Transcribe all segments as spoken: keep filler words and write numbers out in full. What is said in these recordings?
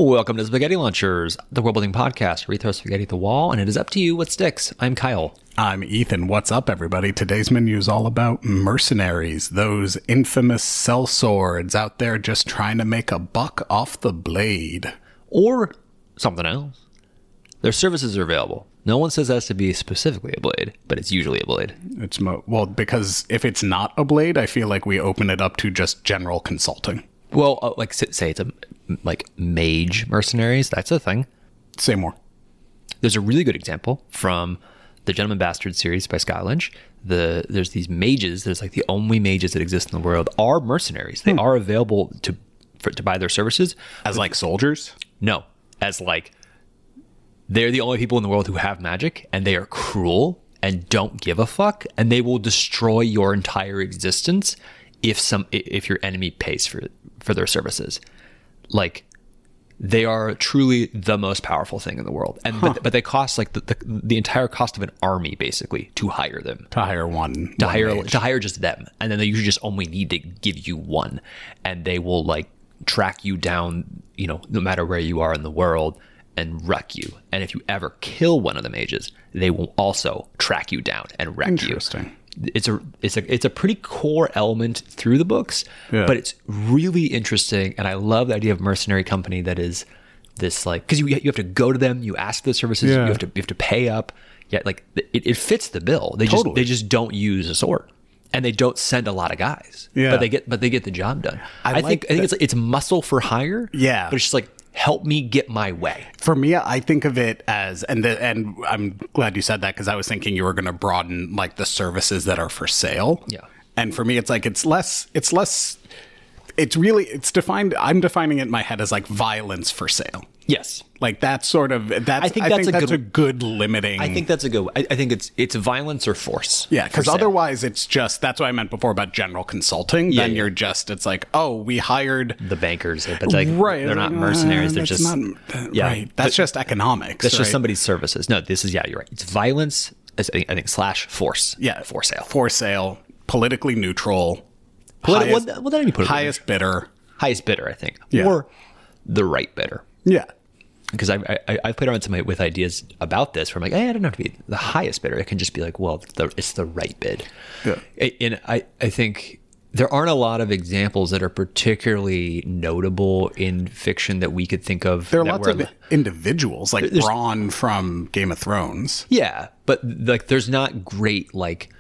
Welcome to Spaghetti Launchers, the world building podcast where we throw spaghetti at the wall and it is up to you what sticks. I'm Kyle. I'm Ethan. What's up, everybody? Today's menu is all about mercenaries, those infamous sellswords out there just trying to make a buck off the blade. Or something else. Their services are available. No one says it has to be specifically a blade, but it's usually a blade. It's mo- Well, because if it's not a blade, I feel like we open it up to just general consulting. Well, uh, like say it's a like mage mercenaries. That's a thing. Say more. There's a really good example from the Gentleman Bastard series by Scott Lynch. The there's these mages. There's like the only mages that exist in the world are mercenaries. They hmm. are available to for, to buy their services as like soldiers. No, as like they're the only people in the world who have magic, and they are cruel and don't give a fuck, and they will destroy your entire existence if some if your enemy pays for for their services. Like, they are truly the most powerful thing in the world, and huh. but, but they cost like the, the the entire cost of an army basically to hire them. To hire one, to one hire mage. to hire just them, and then they usually just only need to give you one, and they will like track you down, you know, no matter where you are in the world, and wreck you. And if you ever kill one of the mages, they will also track you down and wreck Interesting. you. Interesting. It's a it's a it's a pretty core element through the books, yeah. but it's really interesting, and I love the idea of mercenary company that is this like because you you have to go to them, you ask for the services, yeah. you have to you have to pay up. Yeah, like it, it fits the bill. They totally. just they just don't use a sword, and they don't send a lot of guys. Yeah, but they get but they get the job done. I, I like think that. I think it's it's muscle for hire. Yeah, but it's just like, help me get my way. For me, I think of it as, and the, and I'm glad you said that because I was thinking you were going to broaden like the services that are for sale. Yeah. And for me, it's like, it's less, it's less, it's really, it's defined, I'm defining it in my head as like violence for sale. Yes. Like that's sort of, that's, I think I that's, think a, that's good, a good limiting. I think that's a good, I, I think it's, it's violence or force. Yeah. Because otherwise it's just, that's what I meant before about general consulting. Yeah, then yeah. you're just, it's like, oh, we hired the bankers, but like, right. they're not mercenaries. Uh, they're just, not, uh, yeah, right. That's just economics. That's right? just somebody's services. No, this is, yeah, you're right. It's violence, I think, I think slash force. Yeah. For sale. For sale. Politically neutral. Politi- highest, well, well, that any politically highest bidder. Highest bidder, I think. Yeah. Or the right bidder. Yeah. Because I, I I played around some with ideas about this where I'm like, hey, I don't have to be the highest bidder. It can just be like, well, it's the, it's the right bid. Yeah. And I, I think there aren't a lot of examples that are particularly notable in fiction that we could think of. There are that lots were, of individuals, like Bronn from Game of Thrones. Yeah, but like there's not great, like,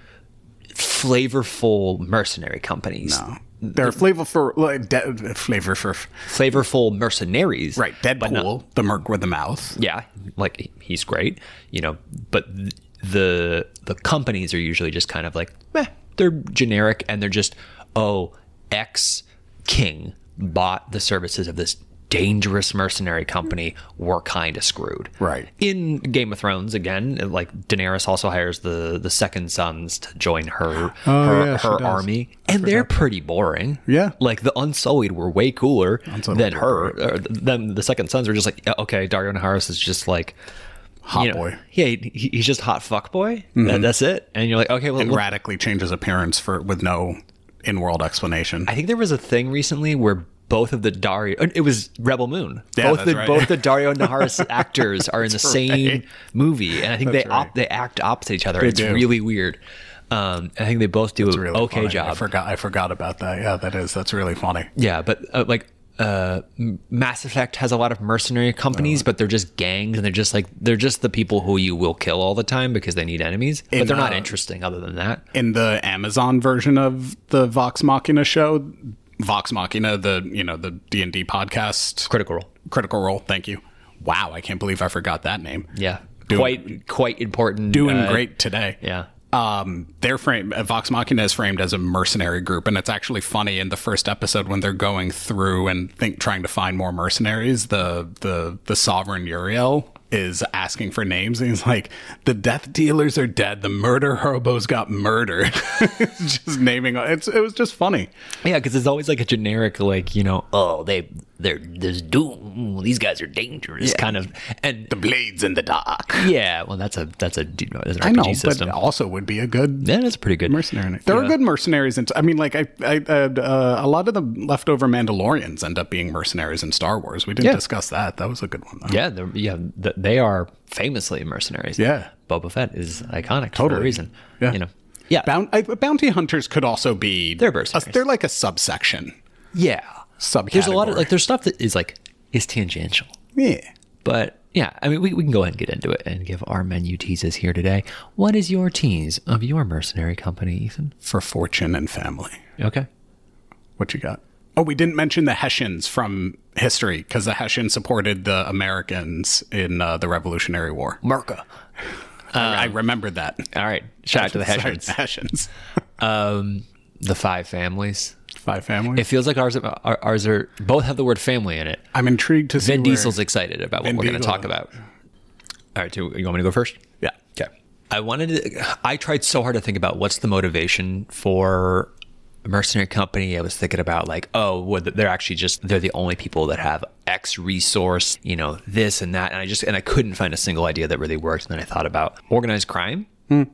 flavorful mercenary companies. No. They're flavorful, like, de- flavor for flavorful mercenaries, right? Deadpool, the merc with the mouth. Yeah, like he's great, you know. But the the companies are usually just kind of like, meh, they're generic, and they're just, oh, X king bought the services of this dangerous mercenary company. We're kind of screwed. Right. In Game of Thrones, again, like Daenerys also hires the the Second Sons to join her oh, her, yeah, her army, and they're pretty boring. Yeah. Like the Unsullied were way cooler Unsullied than were her. Or than the Second Sons were just like, yeah, okay, Dario Naharis is just like hot you know, boy. Yeah, he, he's just hot fuck boy. Mm-hmm. That, that's it. And you're like, okay, well, and look, radically changes appearance for with no in-world explanation. I think there was a thing recently where both of the Dario, it was Rebel Moon. Yeah, both that's the right. both the Dario Naharis actors are in the That's same right. movie, and I think That's they right. op, they act opposite each other. They It's do. really weird. Um, I think they both do That's an really okay funny. job. I forgot. I forgot about that. Yeah, that is. That's really funny. Yeah, but uh, like uh, Mass Effect has a lot of mercenary companies, uh, but they're just gangs, and they're just like they're just the people who you will kill all the time because they need enemies. In, but they're not uh, interesting other than that. In the Amazon version of the Vox Machina show, Vox Machina, the you know the D and D podcast, Critical Role. Critical Role. Thank you. Wow, I can't believe I forgot that name. Yeah, doing, quite quite important. Doing uh, great today. Yeah. Um, they're framed. Vox Machina is framed as a mercenary group, and it's actually funny in the first episode when they're going through and think trying to find more mercenaries. The the the Sovereign Uriel is asking for names, and he's like, the death dealers are dead, the murder hobos got murdered. Just naming it's it was just funny. Yeah, because it's always like a generic, like, you know, oh, they they're there's doom, these guys are dangerous, Yeah. kind of, and The blades in the dark. yeah, well, that's a that's a you know, that's an I R P know, G system. but also would be a good Yeah, that's pretty good. mercenary. There are Yeah. good mercenaries, and I mean, like I, I uh, a lot of the leftover Mandalorians end up being mercenaries in Star Wars. We didn't Yeah. discuss that. That was a good one, though. Yeah, they're, yeah, th- they are famously mercenaries. Yeah. Boba Fett is iconic for Totally. a reason. Yeah. You know. Yeah. Boun- I, bounty hunters could also be They're a, mercenaries. they're like a subsection. yeah. Subcategory. There's a lot of like there's stuff that is like is tangential. Yeah. But yeah, I mean we, we can go ahead and get into it and give our menu teases here today. What is your tease of your mercenary company, Ethan? For fortune and family. Okay. What you got? Oh, we didn't mention the Hessians from history, because the Hessians supported the Americans in uh, the Revolutionary War. Merca. I, I remembered that. All right. Shout out to the Sorry, Hessians. the Hessians. Um the five families. Five families. It feels like ours are, ours are both have the word family in it. I'm intrigued to see Vin where- Diesel's excited about what Vin we're going to Diesel. talk about. All right, so you want me to go first? Yeah. Okay. I wanted to, I tried so hard to think about what's the motivation for a mercenary company. I was thinking about like, oh, well, they're actually just, they're the only people that have X resource, you know, this and that. And I just, and I couldn't find a single idea that really worked. And then I thought about organized crime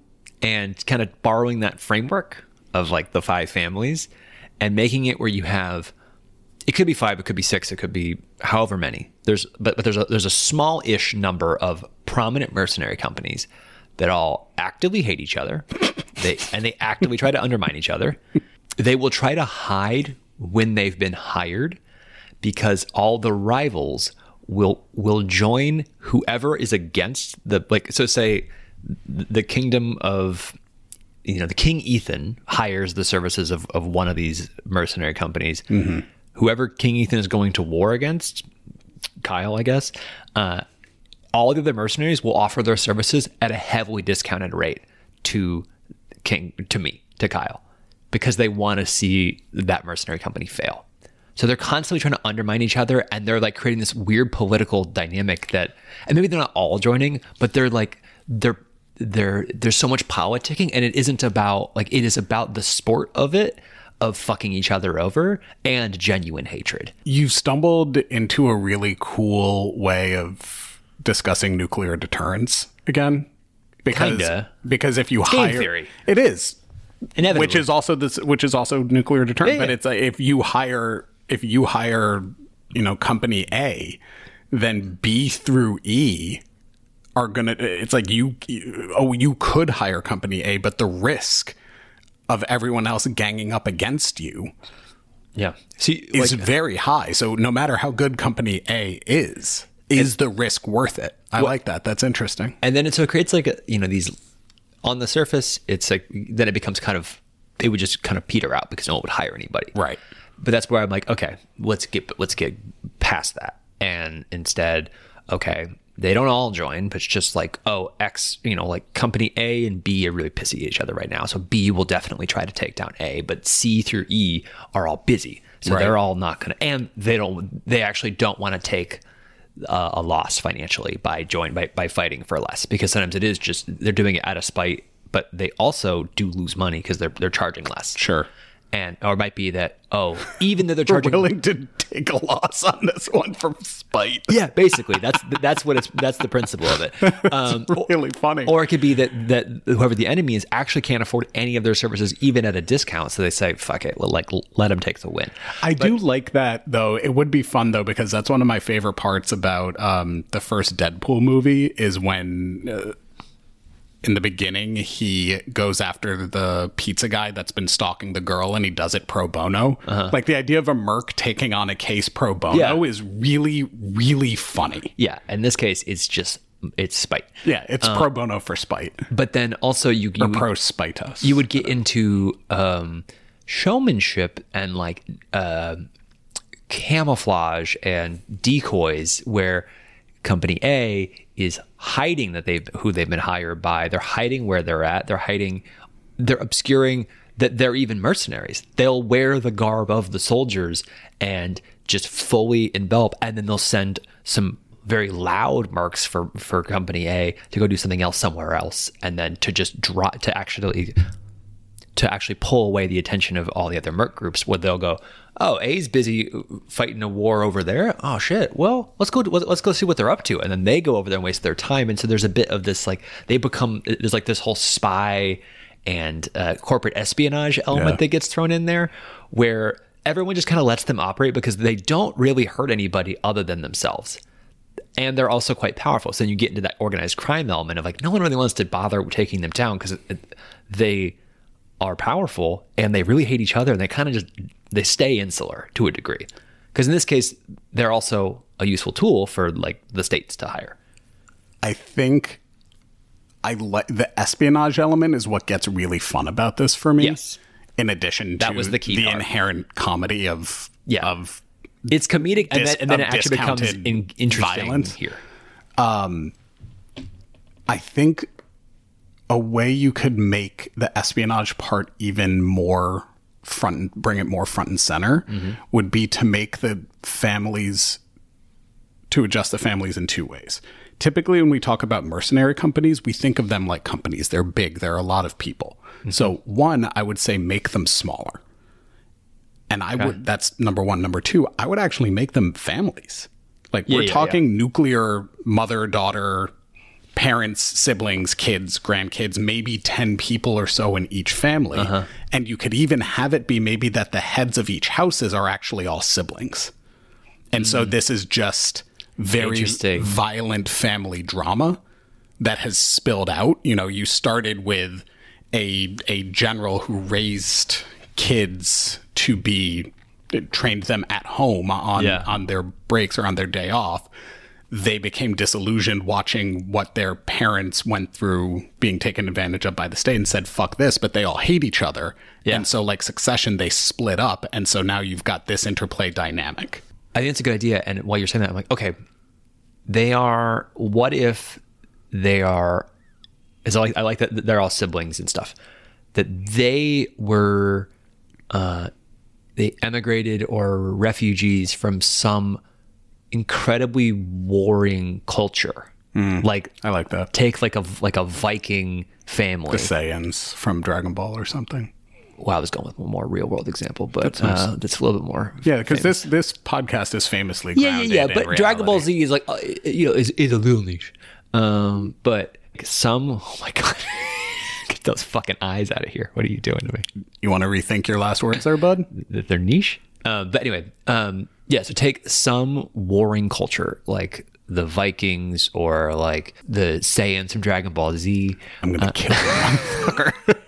and kind of borrowing that framework of like the five families and making it where you have, it could be five, it could be six, it could be however many. There's, but, but there's a there's a small-ish number of prominent mercenary companies that all actively hate each other. They and they actively try to undermine each other. They will try to hide when they've been hired, because all the rivals will will join whoever is against the, like, so say the kingdom of, you know, the King Ethan hires the services of, of one of these mercenary companies. Mm-hmm. Whoever King Ethan is going to war against, Kyle, I guess, uh, all of the other mercenaries will offer their services at a heavily discounted rate to King, to me, to Kyle, because they want to see that mercenary company fail. So they're constantly trying to undermine each other, and they're like creating this weird political dynamic that, and maybe they're not all joining, but they're like, they're, they're, there's so much politicking, and it isn't about, like, it is about the sport of it, of fucking each other over, and genuine hatred. You've stumbled into a really cool way of discussing nuclear deterrence again. Because, Kinda. because if you game hire, theory. it is, Inevitably. which is also this, which is also nuclear deterrent. Yeah, But yeah. it's like, if you hire, if you hire, you know, company A, then B through E are gonna. It's like you, you oh, you could hire company A, but the risk of everyone else ganging up against you Yeah. See, is like, very high. So no matter how good company A is, is the risk worth it? I like that. That's interesting. and then it so it creates like a, you know, these on the surface, it's like, then it becomes kind of, it would just kind of peter out because no one would hire anybody. Right. But that's where I'm like, okay, let's get let's get past that, and instead, okay, they don't all join, but it's just like, oh, X, you know, like company A and B are really pissy at each other right now. So B will definitely try to take down A, but C through E are all busy. So Right. they're all not going to, and they don't, they actually don't want to take uh, a loss financially by join, by, by fighting for less, because sometimes it is just, they're doing it out of spite, but they also do lose money because they're, they're charging less. Sure. And, or it might be that, oh, even though they're We're charging, willing to take a loss on this one from spite. yeah, basically that's that's what it's that's the principle of it. Um, Really funny. or it could be that that whoever the enemy is actually can't afford any of their services even at a discount, so they say fuck it, well, like let them take the win. I do like that, though. It would be fun, though, because that's one of my favorite parts about um, the first Deadpool movie is when, uh, in the beginning, he goes after the pizza guy that's been stalking the girl, and he does it pro bono. Like, the idea of a merc taking on a case pro bono Yeah. is really, really funny. Yeah, in this case, it's just it's spite. Yeah, it's pro bono for spite. But then also you Or you, pro spite us. you would get into um, showmanship and like uh, camouflage and decoys, where company A is hiding that they've who they've been hired by. They're hiding where they're at. They're hiding. They're obscuring that they're even mercenaries. They'll wear the garb of the soldiers and just fully envelop, and then they'll send some very loud mercs for for company A to go do something else somewhere else, and then to just drop to actually to actually pull away the attention of all the other merc groups, where they'll go, oh, A's busy fighting a war over there. Oh shit. Well, let's go. Let's go see what they're up to, and then they go over there and waste their time. And so there's a bit of this, like, they become there's like this whole spy and uh, corporate espionage element Yeah. that gets thrown in there, where everyone just kind of lets them operate because they don't really hurt anybody other than themselves. And they're also quite powerful. So then you get into that organized crime element of, like, no one really wants to bother taking them down because they are powerful and they really hate each other, and they kind of just they stay insular to a degree. Because in this case, they're also a useful tool for, like, the states to hire. I think I like the espionage element is what gets really fun about this for me. Yes. In addition to That was the key the part. inherent comedy of Yeah. of It's comedic, and Dis- then, and then of it actually becomes discounted in, interesting violence. here. I think a way you could make the espionage part even more front and bring it more front and center Mm-hmm. would be to make the families to adjust the families in two ways. Typically, when we talk about mercenary companies, we think of them like companies. They're big. There are a lot of people. Mm-hmm. So one, I would say make them smaller. And I would, that's number one. Number two, I would actually make them families. Like, we're yeah, talking nuclear mother, daughter, parents, siblings, kids, grandkids, maybe ten people or so in each family. Uh-huh. And you could even have it be maybe that the heads of each houses are actually all siblings. And so this is just very Interesting. violent family drama that has spilled out. You know, you started with a a general who raised kids to be trained them at home on Yeah. on their breaks or on their day off. They became disillusioned watching what their parents went through being taken advantage of by the state and said, fuck this, but they all hate each other. Yeah. And so, like Succession, they split up. And so now you've got this interplay dynamic. I think it's a good idea. And while you're saying that, I'm like, okay, they are, what if they are, is I like, I like that they're all siblings and stuff, that they were, uh, they emigrated or were refugees from some incredibly warring culture. Like, I like that. take like a, like a Viking family. The Saiyans from Dragon Ball or something. Wow, I was going with a more real world example, but that's, uh, that's a little bit more. Yeah, because this this podcast is famously Yeah, yeah, grounded yeah. in But Dragon Ball reality. Z is like, uh, you know, is, is a little niche. Um, but some, oh my God, get those fucking eyes out of here. What are you doing to me? You want to rethink your last words there, bud? That they're niche. Um, but anyway, um, yeah. So take some warring culture like the Vikings or like the Saiyans from Dragon Ball Z. I'm going to kill you, motherfucker.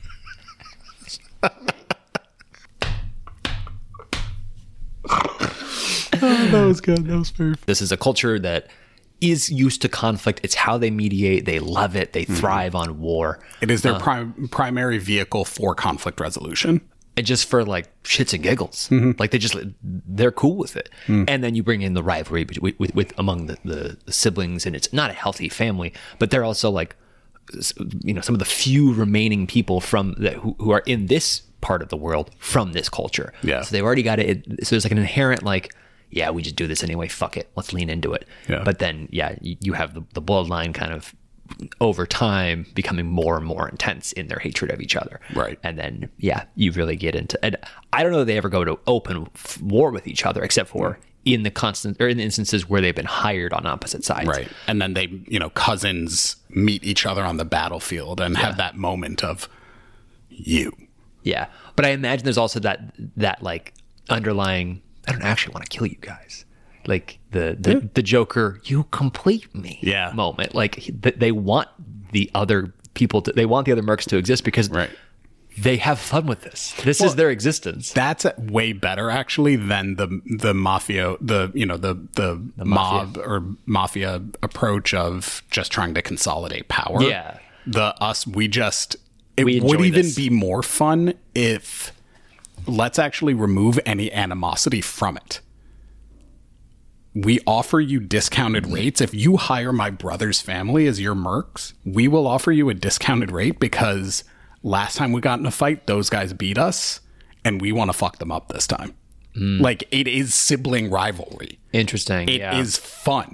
Oh, that was good. That was perfect. This is a culture that is used to conflict. It's how they mediate. They love it. They thrive on war. It is their prim- primary vehicle for conflict resolution. And just for like shits and giggles, like they just they're cool with it. And then you bring in the rivalry with, with, with among the, the, the siblings, and it's not a healthy family, but they're also like, you know, some of the few remaining people from that who, who are in this part of the world from this culture. Yeah. So they've already got it. So there's like an inherent like, yeah, we just do this anyway. Fuck it, let's lean into it. Yeah. But then yeah, you, you have the, the bloodline kind of over time becoming more and more intense in their hatred of each other. Right. And then, yeah, you really get into, and I don't know if they ever go to open f- war with each other, except for in the constant, or in the instances where they've been hired on opposite sides. Right. And then they, you know, cousins meet each other on the battlefield and have that moment of you. Yeah. But I imagine there's also that, that like underlying, I don't actually want to kill you guys. Like the, the, Yeah. the Joker, you complete me Yeah. moment. Like th- they want the other people to, they want the other mercs to exist because Right. they have fun with this. This Well, is their existence. That's way better actually than the the mafia the you know the the, mob or mafia approach of just trying to consolidate power. Yeah. The us we just it We would enjoy even this. be more fun if let's actually remove any animosity from it. We offer you discounted rates. If you hire my brother's family as your mercs, we will offer you a discounted rate because last time we got in a fight, those guys beat us and we want to fuck them up this time. Like, it is sibling rivalry. Interesting. It is yeah. fun.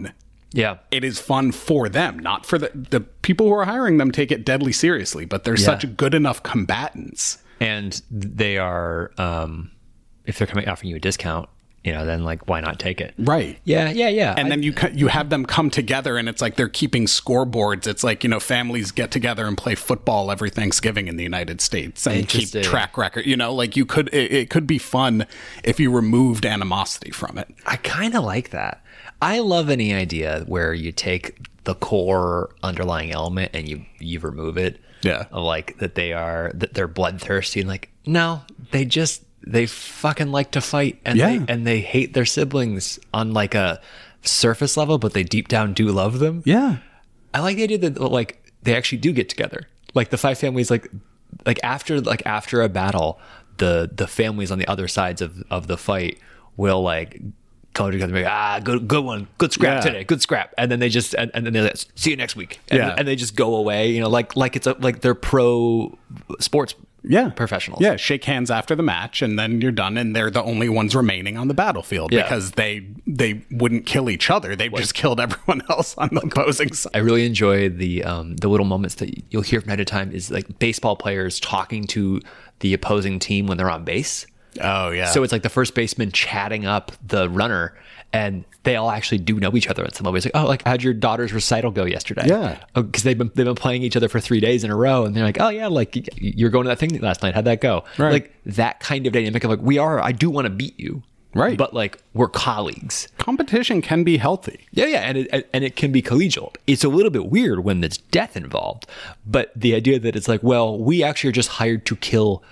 Yeah. It is fun for them, not for the the people who are hiring them take it deadly seriously, but they're Yeah. such good enough combatants. And they are, um, if they're coming offering you a discount, you know, then like, why not take it? Right. Yeah, yeah, yeah. And I- then you co- you have them come together, and it's like they're keeping scoreboards. It's like, you know, families get together and play football every Thanksgiving in the United States and keep Interesting. track record. You know, like you could it, it could be fun if you removed animosity from it. I kind of like that. I love any idea where you take the core underlying element and you you remove it. Yeah. Like that they are that they're bloodthirsty and like no, they just they fucking like to fight and Yeah. they and they hate their siblings on like a surface level, but they deep down do love them. Yeah. I like the idea that like they actually do get together. Like the five families, like like after like after a battle, the the families on the other sides of of the fight will like go together and be like, ah, good good one, good scrap Yeah. today, good scrap, and then they just and, and then they like, see you next week, and, Yeah. and they just go away, you know, like like it's a like they're pro sports Yeah. professionals. Yeah, shake hands after the match and then you're done and they're the only ones remaining on the battlefield Yeah. because they they wouldn't kill each other. They've just killed everyone else on the opposing side. I really enjoy the um, the little moments that you'll hear from time to time is like baseball players talking to the opposing team when they're on base. Oh yeah. So it's like the first baseman chatting up the runner, and they all actually do know each other in some ways. Like, oh, like how'd your daughter's recital go yesterday? Yeah. because they've been they've been playing each other for three days in a row, and they're like, oh yeah, like y- you're going to that thing last night. How'd that go? Right. Like that kind of dynamic of like we are. I do want to beat you, Right. But like we're colleagues. competition can be healthy. Yeah, yeah, and it and it can be collegial. It's a little bit weird when there's death involved, but the idea that it's like, well, we actually are just hired to kill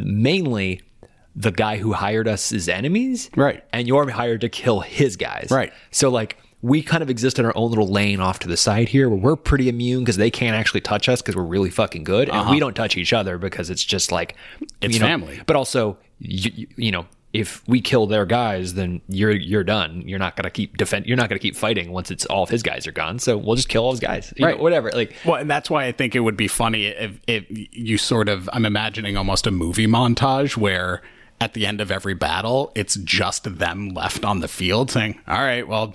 mainly the guy who hired us as enemies, Right. And you're hired to kill his guys, Right. So like we kind of exist in our own little lane off to the side here, where we're pretty immune because they can't actually touch us because we're really fucking good, and we don't touch each other because it's just like It's you know, family. But also, you, you, you know. If we kill their guys, then you're you're done. You're not gonna keep defend. You're not gonna keep fighting once it's all of his guys are gone. So we'll just kill all his guys, you know, Right. whatever. Like, Well, and that's why I think it would be funny if, if you sort of, I'm imagining almost a movie montage where at the end of every battle, it's just them left on the field saying, all right, well,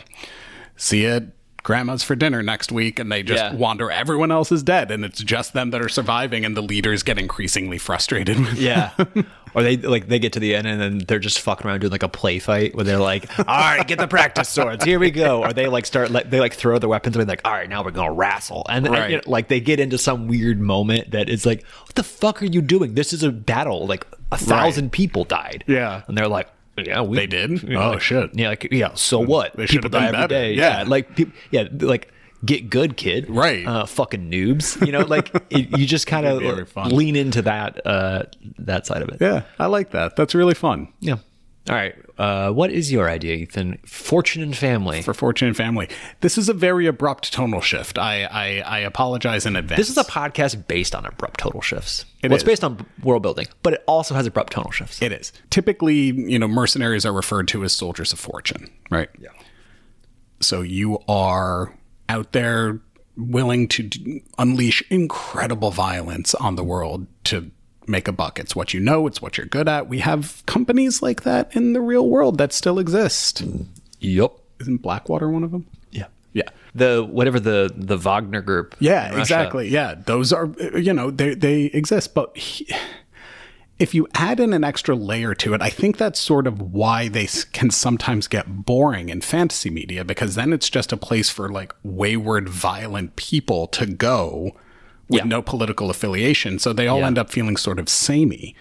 see you at grandma's for dinner next week. And they just Yeah. wander. Everyone else is dead. And it's just them that are surviving. And the leaders get increasingly frustrated with yeah. Or they like they get to the end and then they're just fucking around doing like a play fight where they're like, all right, get the practice swords, here we go. Or they like start like they like throw the weapons away, like, all right, now we're gonna wrestle. And, and, Right. you know, like they get into some weird moment that is like, what the fuck are you doing? This is a battle. Like a thousand people died. Yeah. And they're like, yeah, we They did? you know, Oh, like, shit. Yeah, like yeah. So what? They People should've been die every better. day. Yeah. Yeah, like people. Yeah, like get good, kid. Right. Uh, fucking noobs. You know, like it, you just kind Very of fun. lean into that uh, that side of it. Yeah, I like that. That's really fun. Yeah. All right. Uh, what is your idea, Ethan? Fortune and Family. For Fortune and Family. This is a very abrupt tonal shift. I, I, I apologize in advance. This is a podcast based on abrupt tonal shifts. It well, it's is. based on world building, but it also has abrupt tonal shifts. It is. Typically, you know, mercenaries are referred to as soldiers of fortune, right? Yeah. So you are out there willing to d- unleash incredible violence on the world to make a buck. It's what you know, it's what you're good at. We have companies like that in the real world that still exist. Yep. Isn't Blackwater one of them? Yeah. Yeah. The whatever the the Wagner group. in Yeah, Russia. exactly. Yeah, those are, you know, they they exist, but he, if you add in an extra layer to it, I think that's sort of why they s- can sometimes get boring in fantasy media, because then it's just a place for like wayward, violent people to go with Yeah. no political affiliation, so they all Yeah. end up feeling sort of samey.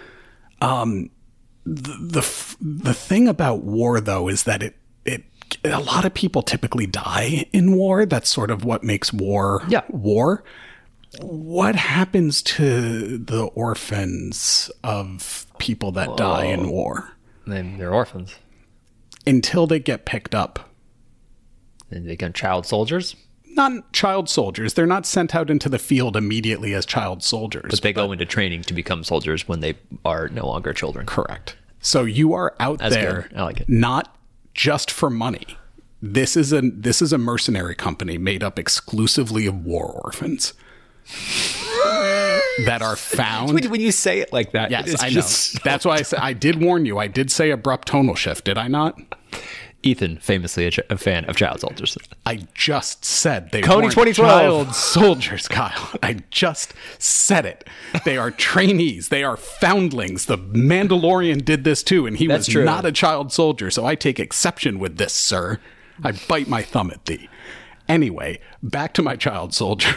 Um, the the f- the thing about war, though, is that it it a lot of people typically die in war. That's sort of what makes war Yeah. war. What happens to the orphans of people that die in war Then they're orphans. until they get picked up? And they become child soldiers, Not child soldiers. They're not sent out into the field immediately as child soldiers. but they go into training to become soldiers when they are no longer children. Correct. So you are out That's there good. I like it. not just for money. This is a this is a mercenary company made up exclusively of war orphans that are found. When, when you say it like that, Yes, it's I know. just That's why I said I did warn you. I did say abrupt tonal shift, did I not? Ethan, famously a, ch- a fan of child soldiers. I just said they Coney weren't twenty twelve. child soldiers, Kyle. I just said it. They are trainees. They are foundlings. The Mandalorian did this too, and he That's was true. not a child soldier, so I take exception with this, sir. I bite my thumb at thee. Anyway, back to my child soldier.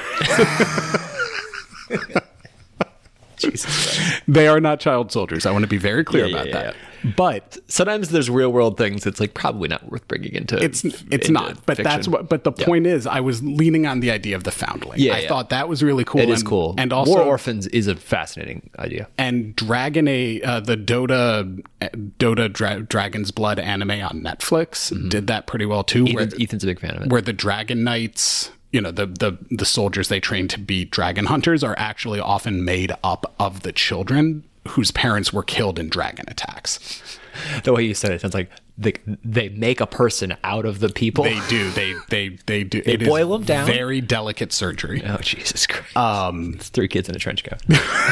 Jesus Christ. They are not child soldiers. I want to be very clear Yeah, about yeah, that. But Sometimes there's real world things that's like probably not worth bringing into. it's it's into not. But fiction. that's what. But the Yeah. point is, I was leaning on the idea of the foundling. Yeah, I yeah. thought that was really cool. It is and, cool. And also, War Orphans is a fascinating idea. and Dragon A, uh, the Dota Dota Dra- Dragon's Blood anime on Netflix did that pretty well too. Where, Ethan, Ethan's a big fan of it. where the Dragon Knights, you know, the, the the soldiers they train to be dragon hunters are actually often made up of the children whose parents were killed in dragon attacks. The way you said it sounds like they, they make a person out of the people. They do. They they they do. They It is boil 'em down? Very delicate surgery. Oh, Jesus Christ. Um, it's three kids in a trench coat.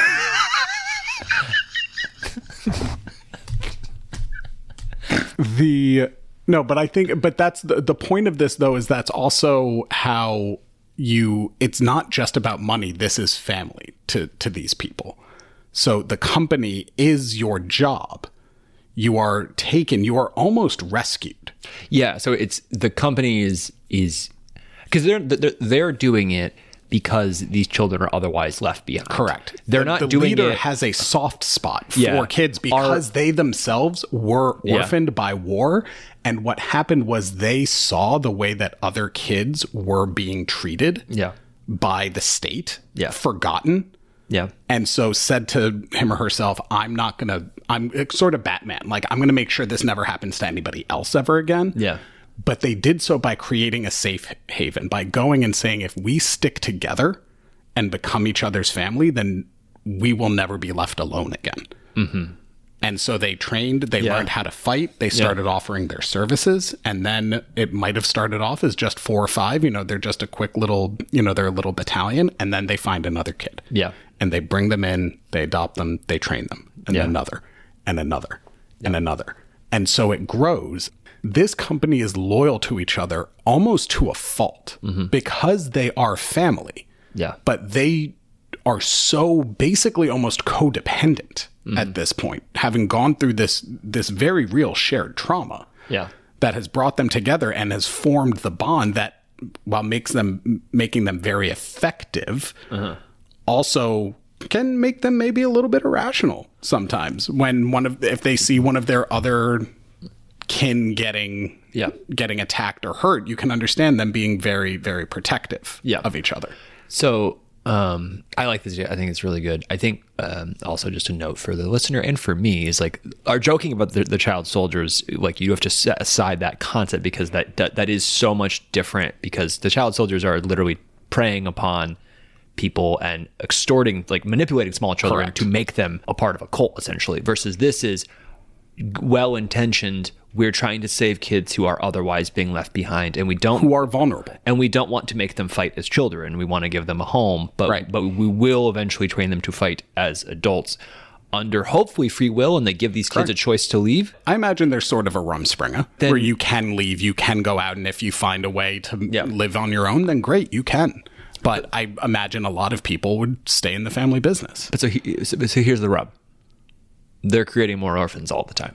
The no, but I think, but that's the the point of this though is that's also how you. It's not just about money. This is family to to these people. So the company is your job. You are taken. You are almost rescued. Yeah, so it's the company is is because they're, they're they're doing it because these children are otherwise left behind. Correct. They're the, not the doing leader it. has a soft spot for Yeah. kids because they themselves were Yeah. orphaned by war. And what happened was they saw the way that other kids were being treated Yeah. by the state, Yeah. forgotten. Yeah. And so said to him or herself, I'm not going to, I'm it's sort of Batman. Like, I'm going to make sure this never happens to anybody else ever again. Yeah. But they did so by creating a safe haven, by going and saying, if we stick together and become each other's family, then we will never be left alone again. Mm-hmm. And so they trained, they Yeah. learned how to fight, they started offering their services, and then it might have started off as just four or five, you know, they're just a quick little, you know, they're a little battalion, and then they find another kid. Yeah. And they bring them in, they adopt them, they train them, and Yeah. another, and another, and another. And so it grows. This company is loyal to each other almost to a fault because they are family. Yeah. But they are so basically almost codependent at this point, having gone through this this very real shared trauma Yeah. that has brought them together and has formed the bond that, while makes them making them very effective, also can make them maybe a little bit irrational sometimes when one of if they see one of their other kin getting Yeah. getting attacked or hurt, you can understand them being very very protective Yeah. of each other. So um, I like this. I think it's really good. I think um, also just a note for the listener and for me is like our joking about the, the child soldiers. Like you have to set aside that concept because that, that that is so much different because the child soldiers are literally preying upon people and extorting, like manipulating small children Correct. to make them a part of a cult essentially. Versus this is well-intentioned. We're trying to save kids who are otherwise being left behind, and we don't Who are vulnerable. and we don't want to make them fight as children. We want to give them a home, but Right. but we will eventually train them to fight as adults under hopefully free will, and they give these kids a choice to leave. I imagine there's sort of a Rumspringer Then- where you can leave, you can go out, and if you find a way to Yeah. live on your own, then great, you can. But I imagine a lot of people would stay in the family business. But so, he, so, so here's the rub: they're creating more orphans all the time,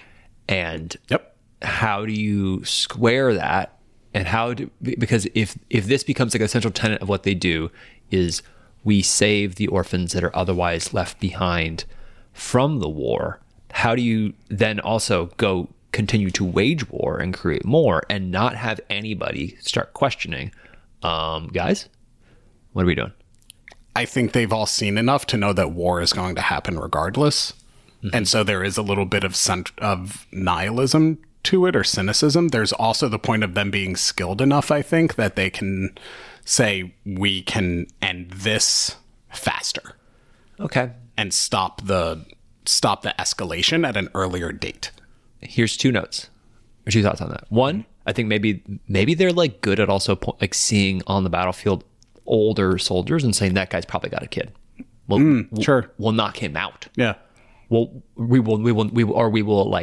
and Yep. how do you square that? And how do because if if this becomes like a central tenet of what they do is we save the orphans that are otherwise left behind from the war, how do you then also go continue to wage war and create more and not have anybody start questioning, um, guys, what are we doing? I think they've all seen enough to know that war is going to happen regardless. And so there is a little bit of cent- of nihilism to it or cynicism. There's also the point of them being skilled enough, I think, that they can say, we can end this faster Okay. and stop the stop the escalation at an earlier date. Here's two notes or two thoughts on that. One, I think maybe maybe they're like good at also po- like seeing on the battlefield older soldiers and saying that guy's probably got a kid. We'll, we'll- sure. we'll knock him out. Yeah. Well, we will, we will, we will, or we will like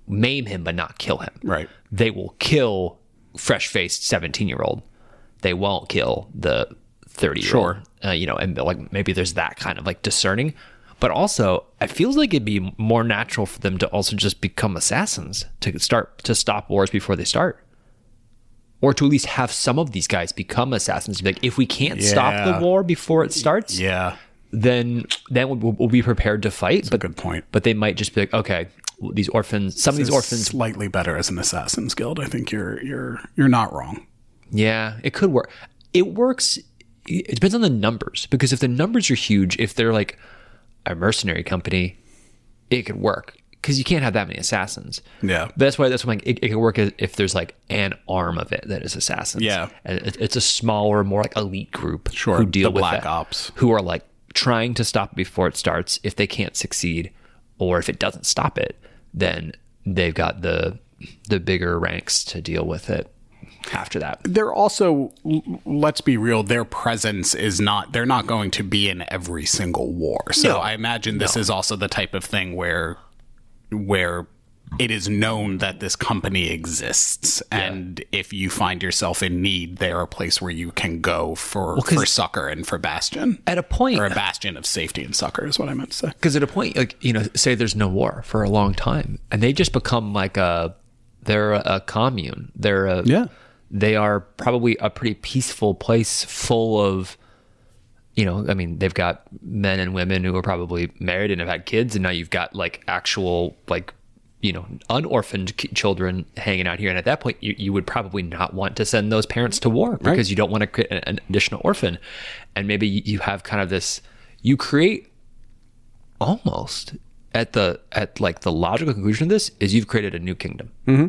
maim him but not kill him. Right. They will kill fresh-faced seventeen-year-old. They won't kill the thirty-year-old. Sure. Uh, you know, and like maybe there's that kind of like discerning. But also, it feels like it'd be more natural for them to also just become assassins to start to stop wars before they start. Or to at least have some of these guys become assassins. Like, if we can't Yeah. stop the war before it starts, Yeah. then then we'll, we'll be prepared to fight. But, a good point. But they might just be like, okay, these orphans, some of these It's orphans, slightly better as an Assassin's Guild. I think you're you're you're not wrong. yeah, it could work. It works. It depends on the numbers, because if the numbers are huge, if they're like a mercenary company, it could work. Because you can't have that many assassins. Yeah. But that's why that's why like, it, it can work if there's like an arm of it that is assassins. Yeah. And it, it's a smaller, more like elite group Sure, who deal the with Black that, Ops. who are like trying to stop it before it starts. If they can't succeed, or if it doesn't stop it, then they've got the the bigger ranks to deal with it after that. They're also, l- let's be real, their presence is not, they're not going to be in every single war. So No. I imagine this is also the type of thing where where it is known that this company exists, and if you find yourself in need, they're a place where you can go for, 'cause for succor and for bastion. At a point, Or a bastion of safety and succor is what I meant to say. because at a point, like, you know, say there's no war for a long time, and they just become like a, they're a, a commune. They're a, Yeah. they are probably a pretty peaceful place full of, you know, I mean, they've got men and women who are probably married and have had kids, and now you've got like actual, like, you know, unorphaned ki- children hanging out here. And at that point, you, you would probably not want to send those parents to war, because Right. you don't want to create an, an additional orphan. And maybe you you have kind of this, you create almost at the, at like the logical conclusion of this is you've created a new kingdom. Mm-hmm.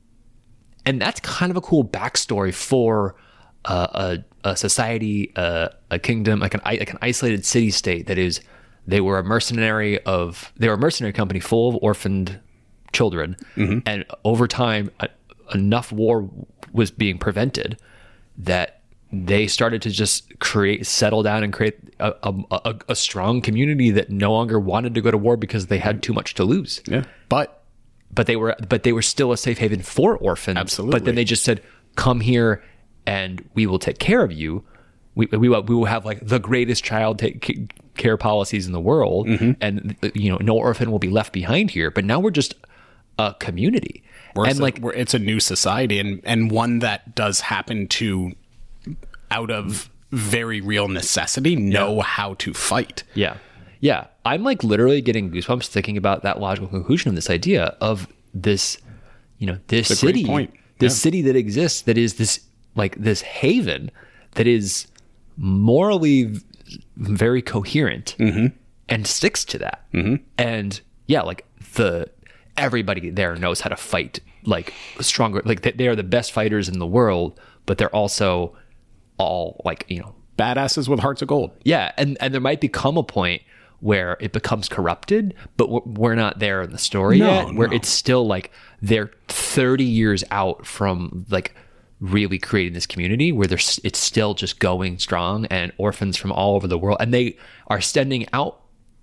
And that's kind of a cool backstory for uh, a, a society, uh, a kingdom, like an i- like an isolated city state that is. They were a mercenary of. They were a mercenary company full of orphaned children, and over time, a, enough war was being prevented that they started to just create, settle down, and create a, a, a, a strong community that no longer wanted to go to war because they had too much to lose. Yeah. But But they were, but they were still a safe haven for orphans. Absolutely. But then they just said, "Come here, and we will take care of you. We we will, we will have like the greatest child take care policies in the world, and you know, no orphan will be left behind here." But now we're just a community, We're and a- like we're, it's a new society, and and one that does happen to, out of very real necessity, know how to fight. yeah, yeah. I'm like literally getting goosebumps thinking about that logical conclusion of this idea of this, you know, this a great city, point. this Yeah. city that exists, that is this like this haven that is morally v- very coherent and sticks to that. Mm-hmm. And yeah, like the everybody there knows how to fight like stronger. Like they, they are the best fighters in the world, but they're also all like, you know, Badasses with hearts of gold. yeah, and and there might become a point where it becomes corrupted, but we're, we're not there in the story No, yet. Where no. it's still like they're thirty years out from like really creating this community where there's it's still just going strong, and orphans from all over the world, and they are sending out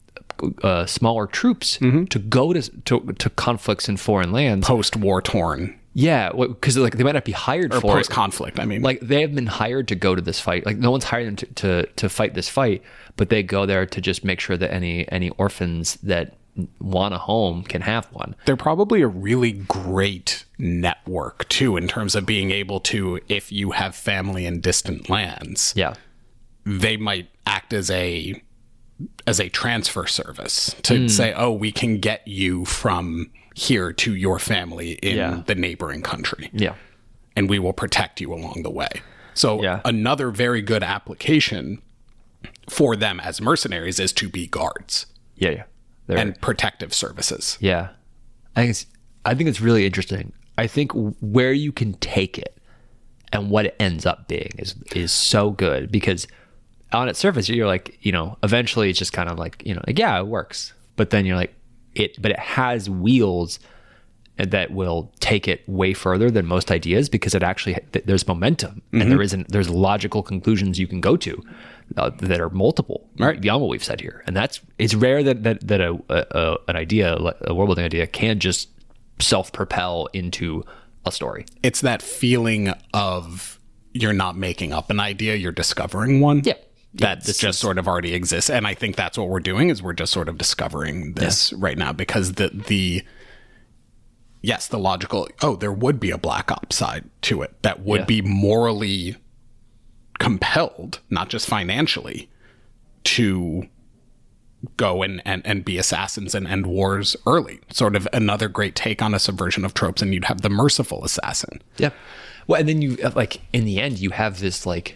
uh, smaller troops Mm-hmm. to go to, to to conflicts in foreign lands. Post war torn Yeah, because like they might not be hired or for post it. conflict. I mean, Like they have been hired to go to this fight. Like no one's hired them to, to, to fight this fight, but they go there to just make sure that any any orphans that want a home can have one. they're probably a really great network too, in terms of being able to, if you have family in distant lands, Yeah. they might act as a as a transfer service to say, oh, we can get you from here to your family in Yeah. the neighboring country, Yeah. and we will protect you along the way. So Yeah. another very good application for them as mercenaries is to be guards Yeah. Yeah. They're- and protective services. yeah. I think it's, I think it's really interesting. I think where you can take it and what it ends up being is is so good, because on its surface you're like, you know, eventually it's just kind of like, you know, like yeah, it works. But then you're like it but it has wheels that will take it way further than most ideas, because it actually there's momentum and there isn't there's logical conclusions you can go to uh, that are multiple Right. beyond what we've said here. And that's it's rare that that, that a, a, a an idea, a world building idea, can just self-propel into a story. It's that feeling of you're not making up an idea, you're discovering one. Yeah. That Yeah, just is, sort of already exists. And I think that's what we're doing is we're just sort of discovering this yeah. right now because the, the, yes, the logical, oh, there would be a Black Ops side to it that would yeah. be morally compelled, not just financially, to go and, and, and be assassins and end wars early. Sort of another great take on a subversion of tropes, and you'd have the merciful assassin. Yeah. Well, and then you, like, in the end, you have this, like,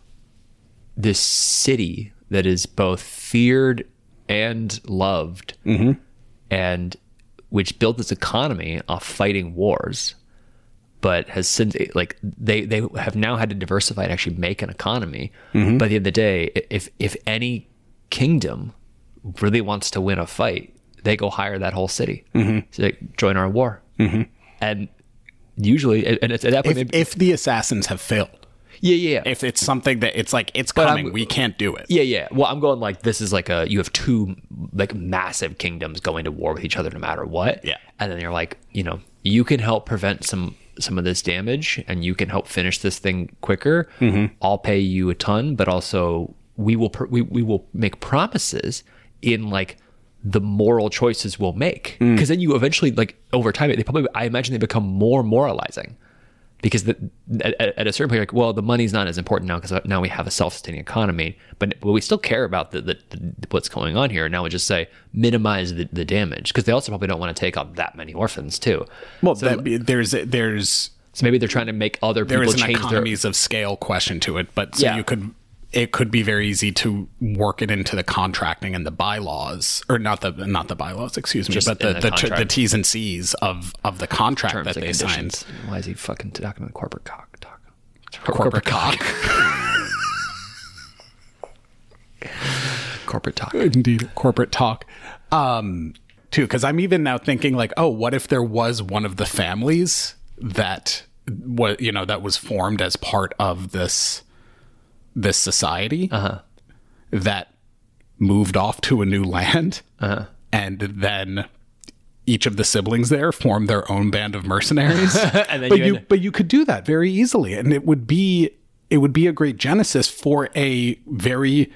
this city that is both feared and loved, mm-hmm. and which built its economy off fighting wars, but has since, like, they, they have now had to diversify and actually make an economy. Mm-hmm. But at the end of the day, if, if any kingdom really wants to win a fight, they go hire that whole city. Mm-hmm. So they join our war. Mm-hmm. And usually, and it's at that point, if, maybe, if the assassins have failed. Yeah, yeah. If it's something that it's like, it's coming, we can't do it. Yeah, yeah. Well, I'm going like, this is like a, you have two like massive kingdoms going to war with each other no matter what. Yeah. And then you're like, you know, you can help prevent some, some of this damage and you can help finish this thing quicker. Mm-hmm. I'll pay you a ton, but also we will, pr- we, we will make promises in like the moral choices we'll make. Mm. Cause then you eventually like over time, they probably, I imagine they become more moralizing. Because the, at, at a certain point, you're like, well, the money's not as important now because now we have a self-sustaining economy, but, but we still care about the, the, the what's going on here. Now we just say minimize the, the damage because they also probably don't want to take on that many orphans too. Well, so, that, there's there's so maybe they're trying to make other people there is an change economies their, of scale question to it, but so Yeah. you could it could be very easy to work it into the contracting and the bylaws, or not the not the bylaws, excuse me, Just but the in the the, t- the contract. T's and C's of of the contract terms that and they conditions. signed. Why is he fucking talking to corporate cock? Talk. Corporate cock. Corporate talk. Indeed, corporate talk. Um, too, because I'm even now thinking like, oh, what if there was one of the families that what you know that was formed as part of this this society Uh-huh. that moved off to a new land, Uh-huh. and then each of the siblings there formed their own band of mercenaries. And then but you you end- but you could do that very easily, and it would be it would be a great genesis for a very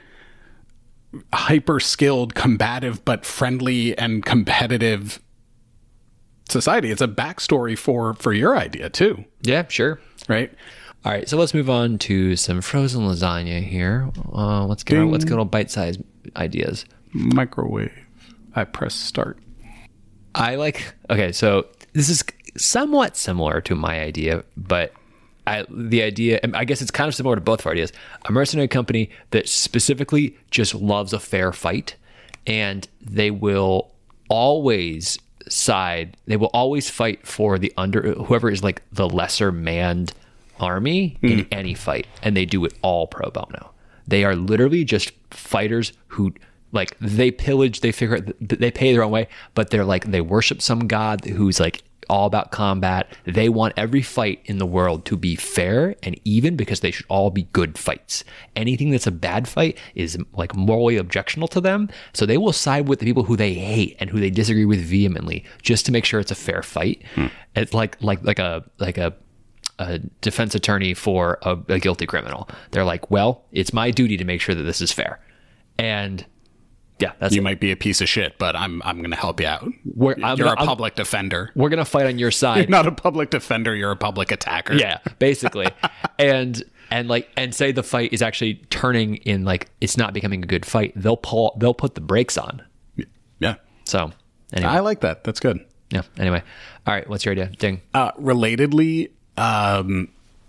hyper skilled, combative, but friendly and competitive society. It's a backstory for for your idea too, Yeah, sure. right? All right, so let's move on to some frozen lasagna here. Uh, let's get our, let's get all bite-sized ideas. Microwave. I press start. I like. Okay, so this is somewhat similar to my idea, but I the idea. I guess it's kind of similar to both of our ideas. A mercenary company that specifically just loves a fair fight, and they will always side. They will always fight for the under whoever is like the lesser manned army in Mm. any fight, and they do it all pro bono. They are literally just fighters who like they pillage, they figure out, they pay their own way, but they're like they worship some god who's like all about combat. They want every fight in the world to be fair and even because they should all be good fights. Anything that's a bad fight is like morally objectionable to them, so they will side with the people who they hate and who they disagree with vehemently just to make sure it's a fair fight. Hmm. It's like like like a like a a defense attorney for a, a guilty criminal. They're like, well, it's my duty to make sure that this is fair. And yeah, that's You it. might be a piece of shit, but I'm I'm going to help you out. We're- I'm you're gonna- a I'm- public defender. We're going to fight on your You're side. not a public defender. You're a public attacker. Yeah, basically. and and like and say the fight is actually turning in like it's not becoming a good fight. They'll pull they'll put the brakes on. Yeah. So anyway. I like that. That's good. yeah. Anyway. All right, what's your idea? Ding. Uh, relatedly, um,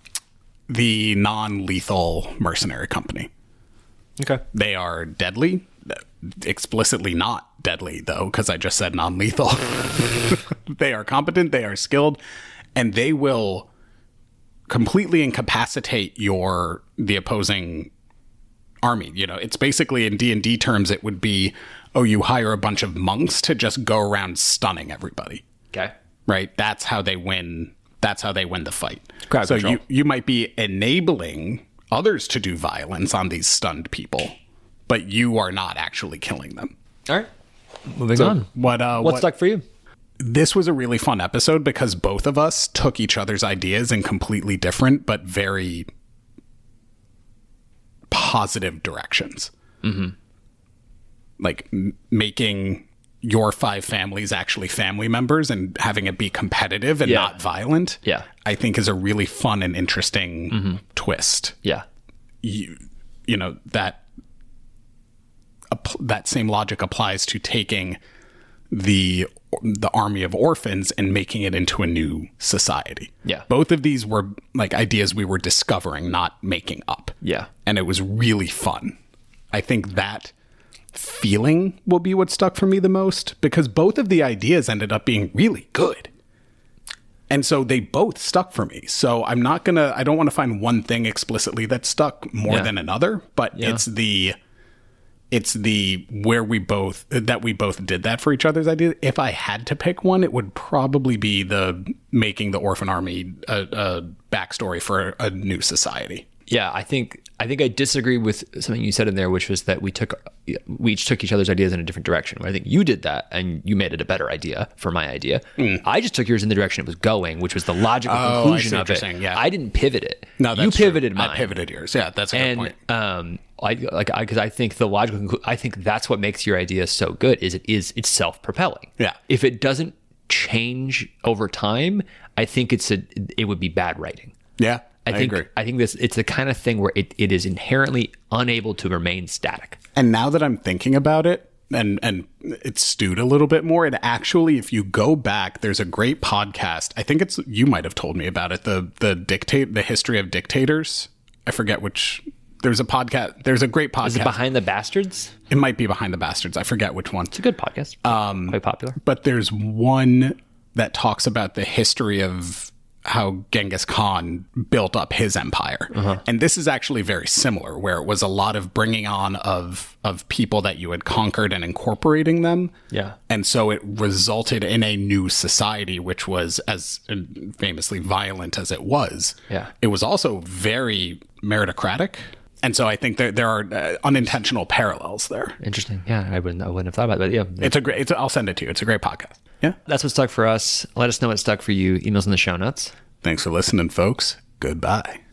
the non-lethal mercenary company. Okay. They are deadly. Explicitly not deadly, though, because I just said non-lethal. They are competent, they are skilled, and they will completely incapacitate your the opposing army. You know, it's basically in D and D terms, it would be, oh, you hire a bunch of monks to just go around stunning everybody. Okay. Right? That's how they win. That's how they win the fight. Crowd so control. you you might be enabling others to do violence on these stunned people, but you are not actually killing them. All right. Moving on. What uh What's what, stuck for you? this was a really fun episode because both of us took each other's ideas in completely different but very positive directions. Mm-hmm. Like m- making your five families actually family members and having it be competitive and Yeah. not violent, Yeah. I think is a really fun and interesting Mm-hmm. twist. Yeah. You, you know, that app- that same logic applies to taking the the army of orphans and making it into a new society. Yeah. Both of these were like ideas we were discovering, not making up. Yeah. And it was really fun. I think that feeling will be what stuck for me the most because both of the ideas ended up being really good. And so they both stuck for me. So I'm not going to, I don't want to find one thing explicitly that stuck more Yeah. than another, but Yeah. it's the, it's the where we both, that we both did that for each other's ideas. If I had to pick one, it would probably be the making the orphan army a, a backstory for a new society. Yeah, I think I think I disagree with something you said in there, which was that we took we each took each other's ideas in a different direction. I think you did that, and you made it a better idea for my idea. Mm. I just took yours in the direction it was going, which was the logical Oh, conclusion I see of what it. you're saying, yeah. I didn't pivot it. No, that's you pivoted true. mine. I pivoted yours. Yeah, that's a good and point. um, I like I because I think the logical conclu- I think that's what makes your idea so good. Is it is it's self propelling. Yeah. If it doesn't change over time, I think it's a it would be bad writing. Yeah, I, I think agree. I think this it's the kind of thing where it, it is inherently unable to remain static. And now that I'm thinking about it and and it's stewed a little bit more, and actually if you go back, there's a great podcast. I think it's you might have told me about it, the the dictate the history of dictators. I forget which there's a podcast. There's a great podcast. Is it Behind the Bastards? It might be Behind the Bastards. I forget which one. It's a good podcast. Um, quite popular. But there's one that talks about the history of how Genghis Khan built up his empire. Uh-huh. And this is actually very similar, where it was a lot of bringing on of of people that you had conquered and incorporating them. Yeah. And so it resulted in a new society, which was as famously violent as it was. Yeah. It was also very meritocratic. And so I think that there are uh, unintentional parallels there. Interesting. Yeah, I wouldn't I wouldn't have thought about it, but yeah. It's a great, it's, I'll send it to you. It's a great podcast. Yeah. That's what stuck for us. Let us know what stuck for you. Emails in the show notes. Thanks for listening, folks. Goodbye.